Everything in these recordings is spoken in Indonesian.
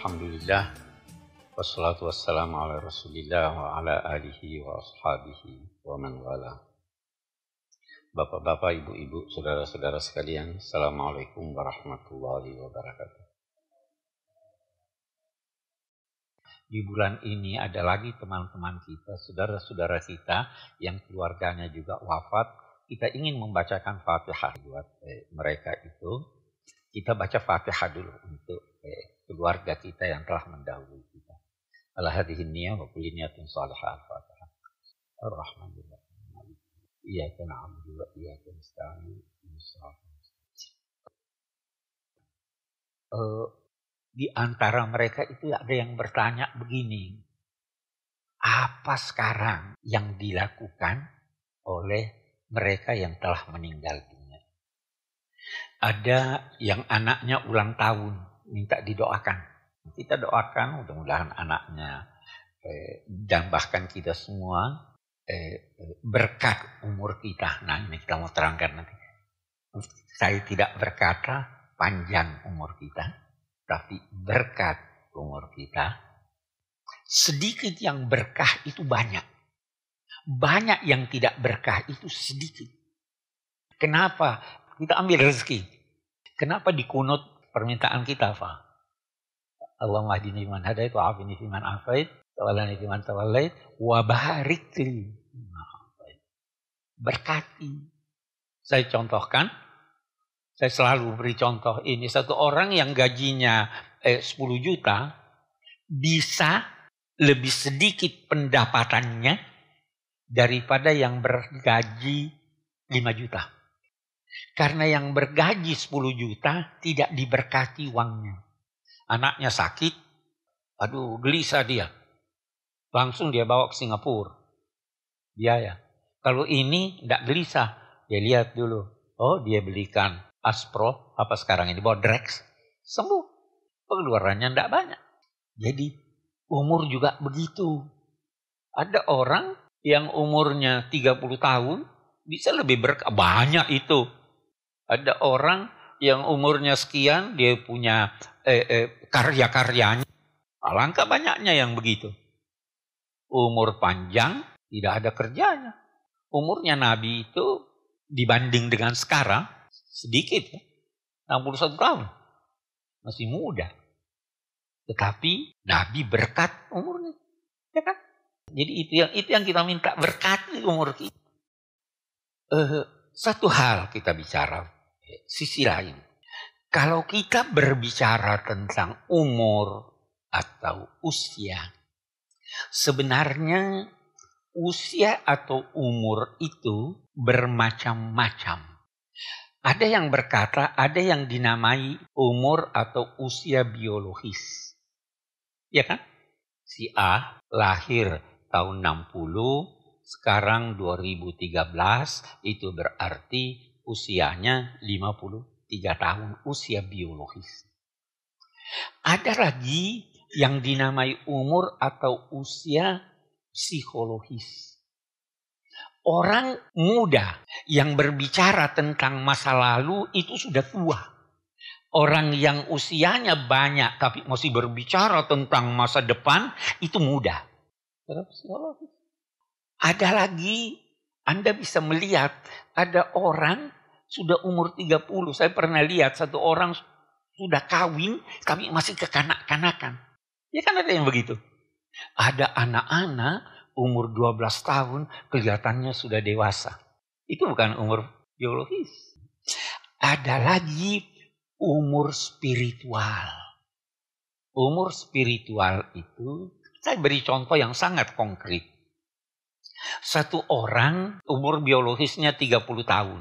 Alhamdulillah, wassalatu wassalamu ala rasulillah wa ala alihi wa ashabihi wa man wala. Bapak-bapak, ibu-ibu, saudara-saudara sekalian, assalamualaikum warahmatullahi wabarakatuh. Di bulan ini ada lagi teman-teman kita, saudara-saudara kita yang keluarganya juga wafat. Kita ingin membacakan Fatihah buat mereka itu. Kita baca Fatihah dulu untuk keluarga kita yang telah mendahului kita. Ala hadhihi niyyah wa kulli niyatin salihah. Al-Fatihah. Ar-Rahmanir-Rahim. Iyyaka na'budu wa iyyaka nasta'in. Di antara mereka itu ada yang bertanya begini. Apa sekarang yang dilakukan oleh mereka yang telah meninggal dunia? Ada yang anaknya ulang tahun, minta didoakan. Kita doakan mudah-mudahan anaknya dan bahkan kita semua berkat umur kita. Nah, ini kita mau terangkan nanti. Saya tidak berkata panjang umur kita, tapi berkat umur kita. Sedikit yang berkah itu banyak. Banyak yang tidak berkah itu sedikit. Kenapa? Kita ambil rezeki. Kenapa di kunut permintaan kita, Pak? Allahumma hdini fiman hadait wa afini fiman afait, tawallani fiman tawallait, wa barik li. Berkati. Saya contohkan, saya selalu beri contoh ini. Satu orang yang gajinya 10 juta, bisa lebih sedikit pendapatannya daripada yang bergaji 5 juta. Karena yang bergaji 10 juta tidak diberkati uangnya. Anaknya sakit, aduh gelisah dia. Langsung dia bawa ke Singapura. Biaya. Kalau ini tidak gelisah, dia lihat dulu. Oh, dia belikan Aspro, apa sekarang ini, Bodrex. Sembuh. Pengeluarannya tidak banyak. Jadi umur juga begitu. Ada orang yang umurnya 30 tahun, bisa lebih berkah. Banyak itu. Ada orang yang umurnya sekian, dia punya karya-karyanya. Alangkah banyaknya yang begitu. Umur panjang, tidak ada kerjanya. Umurnya Nabi itu dibanding dengan sekarang, sedikit ya. 61 tahun. Masih muda. Tetapi Nabi berkat umurnya. Ya kan? Jadi itu yang kita minta, berkati umur kita. Satu hal kita bicara, sisi lain. Kalau kita berbicara tentang umur atau usia, sebenarnya usia atau umur itu bermacam-macam. Ada yang berkata, ada yang dinamai umur atau usia biologis. Ya kan? Si A lahir tahun 60, sekarang 2013, itu berarti usianya 53 tahun, usia biologis. Ada lagi yang dinamai umur atau usia psikologis. Orang muda yang berbicara tentang masa lalu itu sudah tua. Orang yang usianya banyak tapi masih berbicara tentang masa depan itu muda. Psikologis. Ada lagi, Anda bisa melihat ada orang sudah umur 30. Saya pernah lihat satu orang sudah kawin tapi masih kekanak-kanakan. Ya kan ada yang begitu. Ada anak-anak umur 12 tahun kelihatannya sudah dewasa. Itu bukan umur biologis. Ada lagi umur spiritual. Umur spiritual itu, saya beri contoh yang sangat konkret. Satu orang umur biologisnya 30 tahun.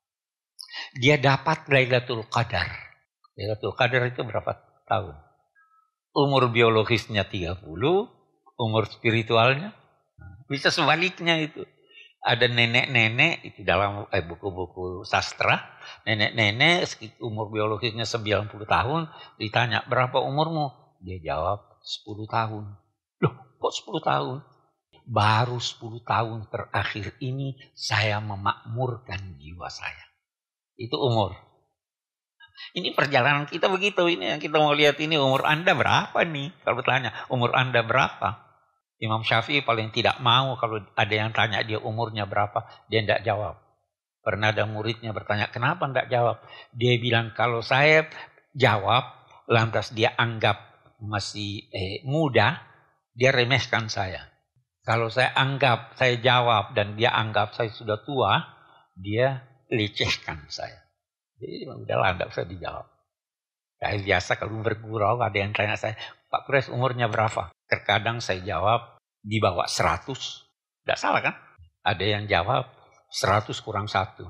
Dia dapat Lailatul Qadar. Lailatul Qadar itu berapa tahun? Umur biologisnya 30, umur spiritualnya bisa sebaliknya itu. Ada nenek-nenek itu dalam buku-buku sastra. Nenek-nenek umur biologisnya 90 tahun. Ditanya, berapa umurmu? Dia jawab 10 tahun. Loh, kok 10 tahun? Baru 10 tahun terakhir ini saya memakmurkan jiwa saya. Itu umur. Ini perjalanan kita begitu. Ini yang kita mau lihat ini, umur Anda berapa nih? Kalau bertanya, umur Anda berapa? Imam Syafi'i paling tidak mau kalau ada yang tanya dia umurnya berapa, dia tidak jawab. Pernah ada muridnya bertanya, kenapa tidak jawab? Dia bilang, kalau saya jawab, lantas dia anggap masih muda, dia remehkan saya. Kalau saya anggap, saya jawab, dan dia anggap saya sudah tua, dia lecehkan saya. Jadi udahlah, tidak usah dijawab. Kayak biasa kalau bergurau, ada yang tanya saya, Pak Kures umurnya berapa? Terkadang saya jawab, di bawah 100. Tidak salah kan? Ada yang jawab, 100 kurang 1.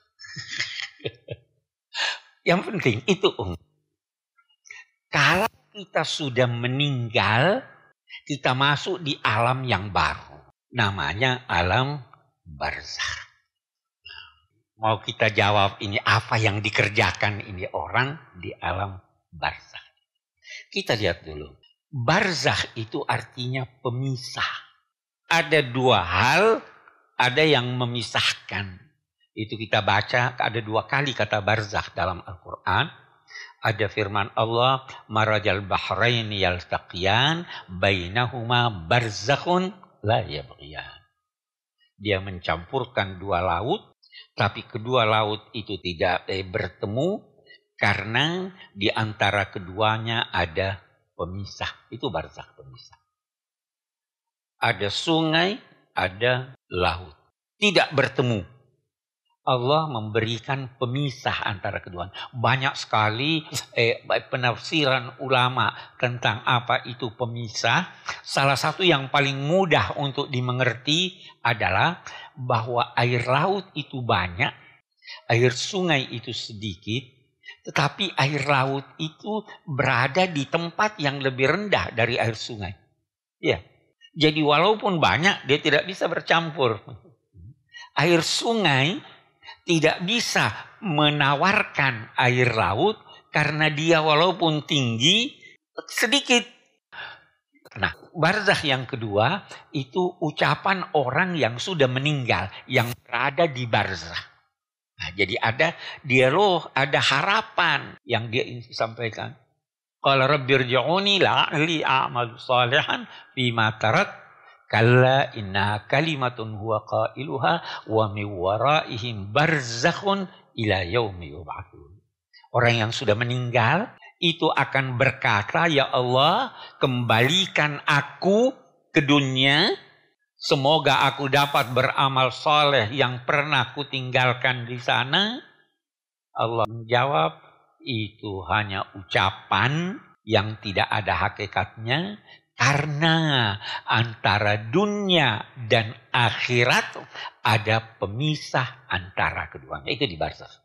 Yang penting itu kalau kita sudah meninggal, kita masuk di alam yang baru. Namanya alam barzakh. Mau kita jawab ini apa yang dikerjakan ini orang di alam barzakh. Kita lihat dulu. Barzakh itu artinya pemisah. Ada dua hal, ada yang memisahkan. Itu kita baca, ada 2 kali kata barzakh dalam Al-Quran. Ada firman Allah, marajal bahraini yaltaqiyan, bainahuma barzakhun la yabghiyan. Dia mencampurkan 2 laut, tapi kedua laut itu tidak bertemu karena di antara keduanya ada pemisah. Itu barzakh, pemisah. Ada sungai, ada laut. Tidak bertemu. Allah memberikan pemisah antara keduanya. Banyak sekali penafsiran ulama tentang apa itu pemisah. Salah satu yang paling mudah untuk dimengerti adalah bahwa air laut itu banyak, air sungai itu sedikit, tetapi air laut itu berada di tempat yang lebih rendah dari air sungai. Ya. Jadi walaupun banyak, dia tidak bisa bercampur. Air sungai tidak bisa menawarkan air laut karena dia walaupun tinggi sedikit. Nah, barzakh yang kedua itu ucapan orang yang sudah meninggal yang berada di barzakh. Nah, jadi ada dialog, ada harapan yang dia ingin sampaikan. Qala rabbirji'uni la'ali a'malu salihan fima tarak. Kalla inna kalimatun huwa qailuha wa min waraihim barzakhun ila yaumi yub'atsun. Orang yang sudah meninggal itu akan berkata, ya Allah, kembalikan aku ke dunia, semoga aku dapat beramal saleh yang pernah kutinggalkan di sana. Allah menjawab, itu hanya ucapan yang tidak ada hakikatnya. Karena antara dunia dan akhirat ada pemisah antara keduanya. Itu di barzakh.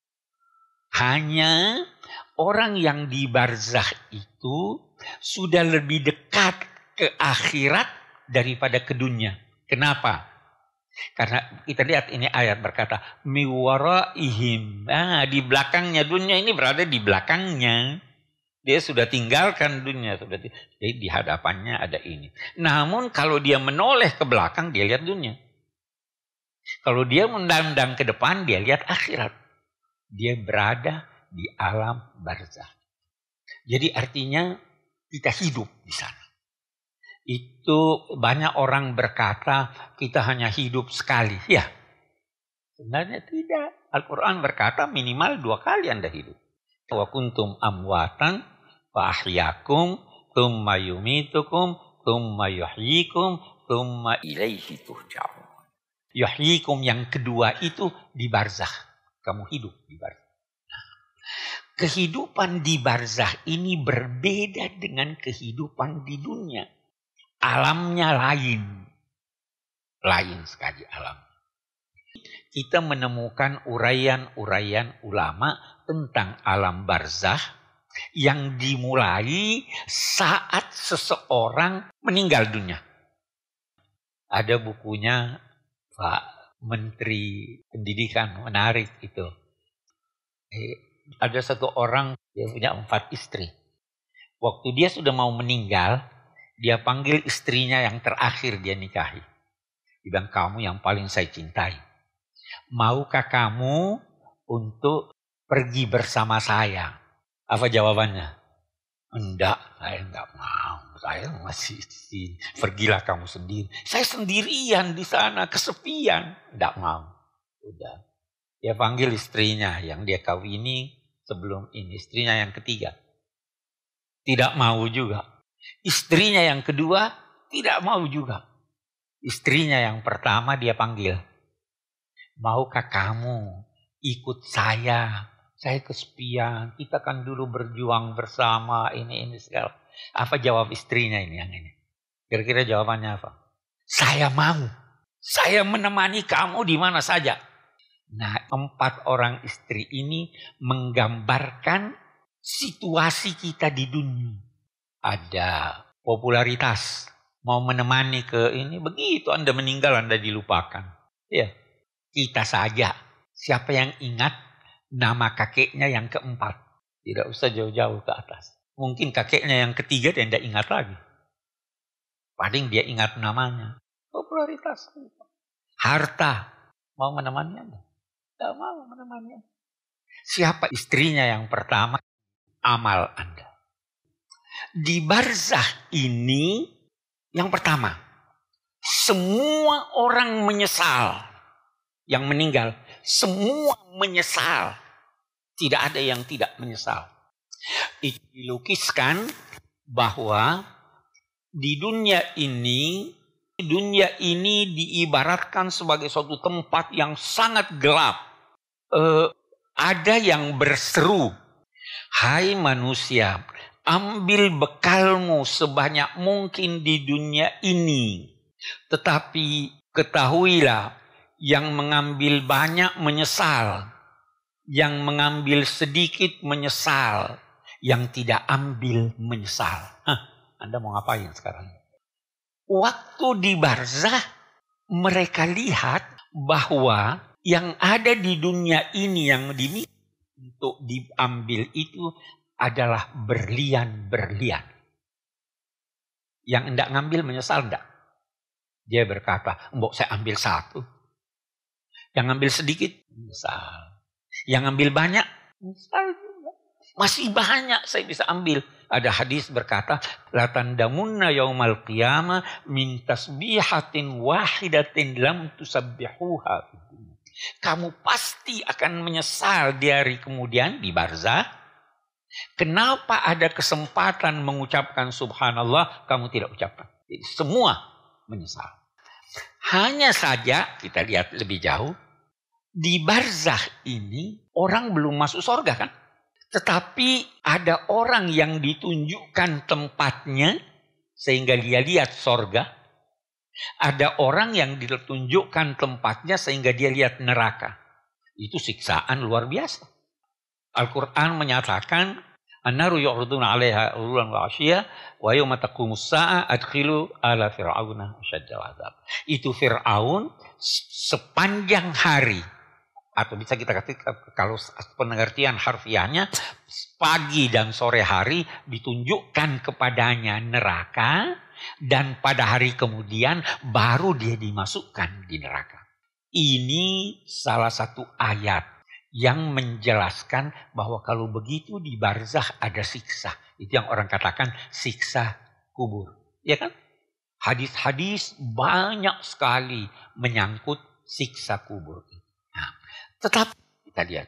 Hanya orang yang di barzakh itu sudah lebih dekat ke akhirat daripada ke dunia. Kenapa? Karena kita lihat ini ayat berkata, miwaraihim. Di belakangnya, dunia ini berada di belakangnya. Dia sudah tinggalkan dunia. Jadi di hadapannya ada ini. Namun kalau dia menoleh ke belakang, dia lihat dunia. Kalau dia mendandang ke depan, dia lihat akhirat. Dia berada di alam barzakh. Jadi artinya kita hidup di sana. Itu banyak orang berkata kita hanya hidup sekali. Ya, sebenarnya tidak. Al-Quran berkata minimal 2 kali Anda hidup. Wa kuntum amwatan fa ahyakum thumma yumitukum thumma yuhyikum thumma ilaihi turja'un. Yuhyikum yang kedua itu di barzakh. Kamu hidup di barzakh. Kehidupan di barzakh ini berbeda dengan kehidupan di dunia. Alamnya lain. Lain sekali alam. Kita menemukan uraian-uraian ulama tentang alam barzakh yang dimulai saat seseorang meninggal dunia. Ada bukunya Pak Menteri Pendidikan, menarik itu. Ada satu orang yang punya 4 istri. Waktu dia sudah mau meninggal, dia panggil istrinya yang terakhir dia nikahi. Dia bilang, kamu yang paling saya cintai. Maukah kamu untuk pergi bersama saya. Apa jawabannya? Enggak, saya enggak mau. Saya masih di sini. Pergilah kamu sendiri. Saya sendirian di sana, kesepian. Enggak mau. Udah. Dia panggil istrinya yang dia kawini sebelum ini. Istrinya yang ketiga. Tidak mau juga. Istrinya yang kedua tidak mau juga. Istrinya yang pertama dia panggil. Maukah kamu ikut saya? Saya kesepian. Kita kan dulu berjuang bersama. Ini segala. Apa jawab istrinya ini yang ini? Kira-kira jawabannya apa? Saya mau. Saya menemani kamu di mana saja. Nah, 4 orang istri ini menggambarkan situasi kita di dunia. Ada popularitas. Mau menemani ke ini. Begitu Anda meninggal, Anda dilupakan. Ya, kita saja. Siapa yang ingat nama kakeknya yang keempat? Tidak usah jauh-jauh ke atas. Mungkin kakeknya yang ketiga dia tidak ingat lagi. Paling dia ingat namanya. Popularitas. Harta. Mau menemani Anda? Tidak mau menemani Anda. Siapa istrinya yang pertama? Amal Anda. Di barzah ini yang pertama. Semua orang menyesal. Yang meninggal. Semua menyesal. Tidak ada yang tidak menyesal. Itu dilukiskan bahwa di dunia ini diibaratkan sebagai suatu tempat yang sangat gelap. Ada yang berseru, hai manusia, ambil bekalmu sebanyak mungkin di dunia ini. Tetapi ketahuilah, yang mengambil banyak menyesal, yang mengambil sedikit menyesal, yang tidak ambil menyesal. Anda mau ngapain sekarang? Waktu di barzah mereka lihat bahwa yang ada di dunia ini yang dimiliki untuk diambil itu adalah berlian-berlian. Yang enggak ngambil menyesal enggak? Dia berkata, mbok saya ambil satu. Yang ambil sedikit menyesal. Yang ambil banyak menyesal juga. Masih banyak saya bisa ambil. Ada hadis berkata, la tandamunna yaumal qiyamah min tasbihatin wahidatin lam tusabbihuha. Kamu pasti akan menyesal di hari kemudian di barzah. Kenapa ada kesempatan mengucapkan subhanallah, kamu tidak ucapkan. Jadi semua menyesal. Hanya saja kita lihat lebih jauh. Di barzah ini orang belum masuk surga kan? Tetapi ada orang yang ditunjukkan tempatnya sehingga dia lihat surga. Ada orang yang ditunjukkan tempatnya sehingga dia lihat neraka. Itu siksaan luar biasa. Al-Quran menyatakan, An-naru yu'raduna 'alaiha ghudwan wa 'ashiyya wa yauma taqumus sa'a adkhilu ala fir'auna asyaddal 'adzab. Itu Fir'aun sepanjang hari. Atau bisa kita katakan kalau pengertian harfiahnya pagi dan sore hari ditunjukkan kepadanya neraka dan pada hari kemudian baru dia dimasukkan di neraka. Ini salah satu ayat yang menjelaskan bahwa kalau begitu di barzah ada siksa. Itu yang orang katakan siksa kubur. Ya kan? Hadis-hadis banyak sekali menyangkut siksa kubur. Nah, tetapi kita lihat,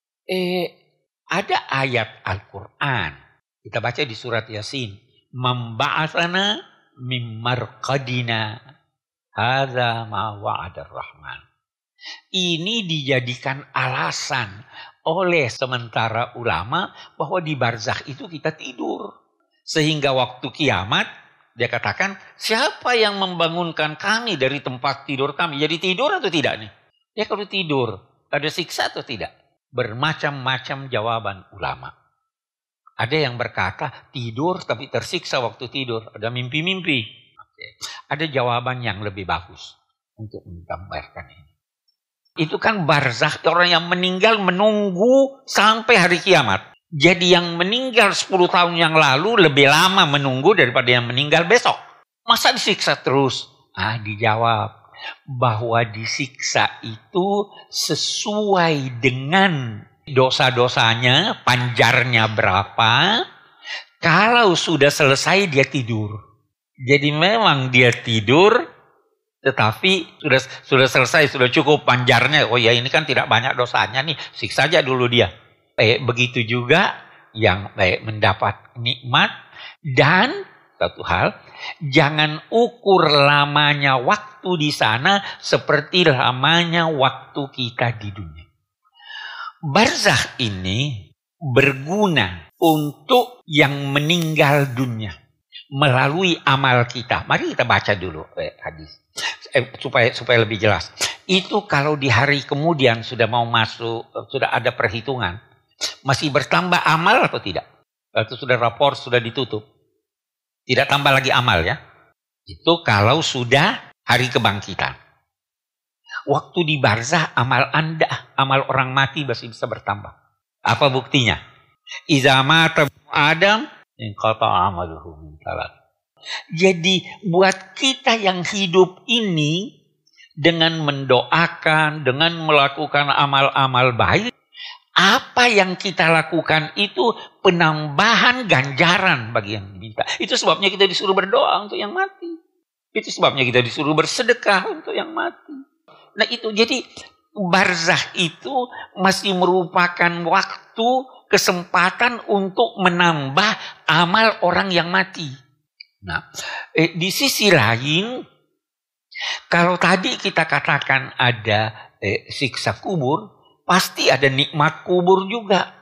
ada ayat Al-Quran. Kita baca di surat Yasin. Memba'athana mimmarqadina. Hadza ma wa'adar rahman. Ini dijadikan alasan oleh sementara ulama bahwa di barzakh itu kita tidur. Sehingga waktu kiamat dia katakan, siapa yang membangunkan kami dari tempat tidur kami? Jadi tidur atau tidak nih? Ya kalau tidur, ada siksa atau tidak? Bermacam-macam jawaban ulama. Ada yang berkata tidur tapi tersiksa waktu tidur. Ada mimpi-mimpi. Ada jawaban yang lebih bagus untuk menggambarkan ini. Itu kan barzakh, orang yang meninggal menunggu sampai hari kiamat. Jadi yang meninggal 10 tahun yang lalu lebih lama menunggu daripada yang meninggal besok. Masa disiksa terus? Dijawab bahwa disiksa itu sesuai dengan dosa-dosanya, panjarnya berapa. Kalau sudah selesai dia tidur. Jadi memang dia tidur, tetapi sudah selesai, sudah cukup panjarnya. Oh ya, ini kan tidak banyak dosanya nih, siksa aja dulu dia. Begitu juga yang mendapat nikmat. Dan satu hal, jangan ukur lamanya waktu di sana seperti lamanya waktu kita di dunia. Barzakh ini berguna untuk yang meninggal dunia melalui amal kita. Mari kita baca dulu hadis supaya lebih jelas. Itu kalau di hari kemudian sudah mau masuk, sudah ada perhitungan, masih bertambah amal atau tidak? Itu sudah rapor, sudah ditutup. Tidak tambah lagi amal ya. Itu kalau sudah hari kebangkitan. Waktu di barzakh amal Anda, amal orang mati masih bisa bertambah. Apa buktinya? Iza mata Adam inqata amaluhu min thalath. Jadi buat kita yang hidup ini dengan mendoakan, dengan melakukan amal-amal baik, apa yang kita lakukan itu penambahan ganjaran bagi yang diminta. Itu sebabnya kita disuruh berdoa untuk yang mati. Itu sebabnya kita disuruh bersedekah untuk yang mati. Nah itu, jadi barzakh itu masih merupakan waktu, kesempatan untuk menambah amal orang yang mati. Nah, di sisi lain, kalau tadi kita katakan ada siksa kubur, pasti ada nikmat kubur juga.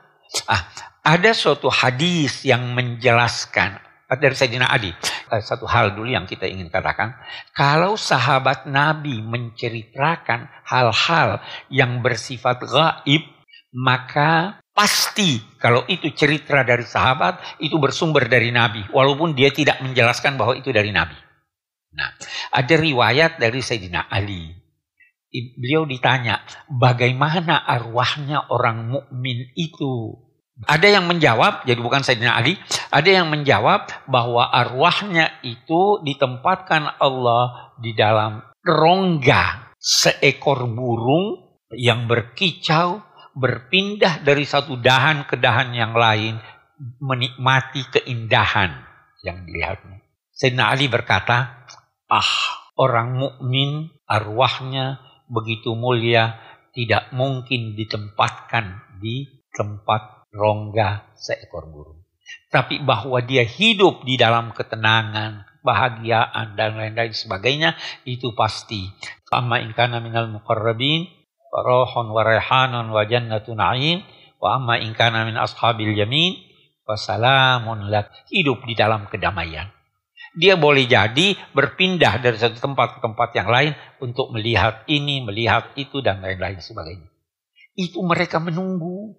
Ada suatu hadis yang menjelaskan dari Sayyidina Ali. Satu hal dulu yang kita ingin katakan. Kalau sahabat Nabi menceritakan hal-hal yang bersifat gaib, maka pasti kalau itu cerita dari sahabat, itu bersumber dari Nabi. Walaupun dia tidak menjelaskan bahwa itu dari Nabi. Nah, ada riwayat dari Sayyidina Ali. Beliau ditanya, bagaimana arwahnya orang mukmin itu? Ada yang menjawab, jadi bukan Sayyidina Ali, ada yang menjawab bahwa arwahnya itu ditempatkan Allah di dalam rongga seekor burung yang berkicau, berpindah dari satu dahan ke dahan yang lain, menikmati keindahan yang dilihatnya. Sayyidina Ali berkata, orang mukmin arwahnya begitu mulia, tidak mungkin ditempatkan di tempat rongga seekor burung. Tapi bahwa dia hidup di dalam ketenangan, kebahagiaan, dan lain-lain sebagainya, itu pasti. Amma in kana minal muqarrabin, farahun wa raihanun wa jannatu na'im, wa amma in kana min ashabil yamin, wa salamun lak. Hidup di dalam kedamaian. Dia boleh jadi berpindah dari satu tempat ke tempat yang lain untuk melihat ini, melihat itu, dan lain-lain sebagainya. Itu mereka menunggu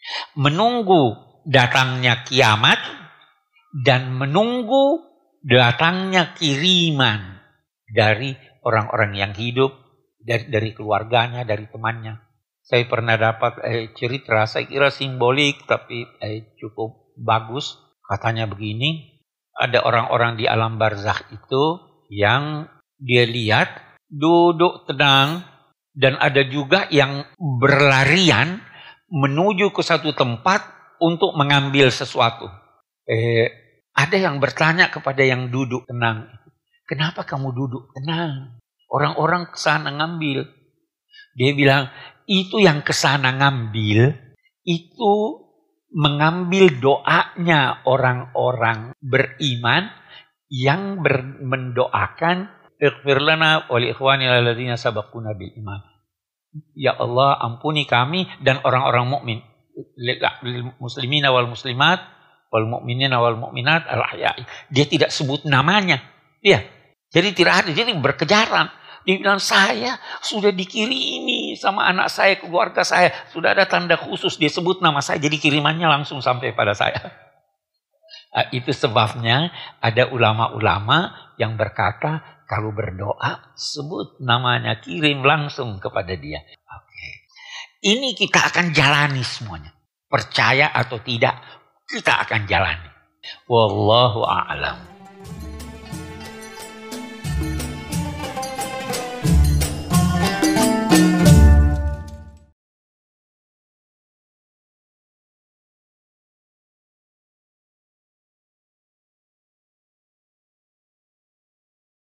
datangnya kiamat dan menunggu datangnya kiriman dari orang-orang yang hidup, dari keluarganya, dari temannya. Saya pernah dapat cerita, saya kira simbolik tapi cukup bagus. Katanya begini, ada orang-orang di alam barzakh itu yang dia lihat duduk tenang, dan ada juga yang berlarian menuju ke satu tempat untuk mengambil sesuatu. Ada yang bertanya kepada yang duduk tenang, kenapa kamu duduk tenang? Orang-orang kesana ngambil. Dia bilang, itu yang kesana ngambil, itu mengambil doanya orang-orang beriman yang mendoakan, ighfir lana wa li ikhwanina alladzina sabaquna bil iman. Ya Allah, ampuni kami dan orang-orang mukmin, muslimina wal muslimat wal mu'minina wal mu'minat al-ahya'i. Dia tidak sebut namanya. Ya. Jadi tidak ada, jadi berkejaran. Dia bilang, saya sudah dikirimi sama anak saya, keluarga saya, sudah ada tanda khusus, dia sebut nama saya, jadi kirimannya langsung sampai pada saya. Itu sebabnya ada ulama-ulama yang berkata, kalau berdoa, sebut namanya, kirim langsung kepada dia. Oke. Ini kita akan jalani semuanya. Percaya atau tidak, kita akan jalani. Wallahu a'lam.